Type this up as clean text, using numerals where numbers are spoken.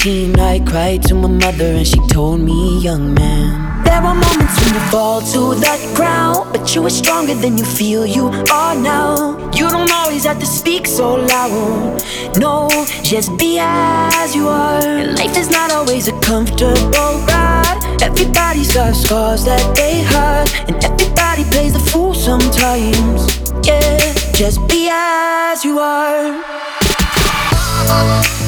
teen, I cried to my mother and she told me, young man, there are moments when you fall to the ground, but you are stronger than you feel you are now. You don't always have to speak so loud. No, just be as you are. Life is not always a comfortable ride. Everybody's got scars that they hide, and everybody plays the fool sometimes. Yeah, just be as you are.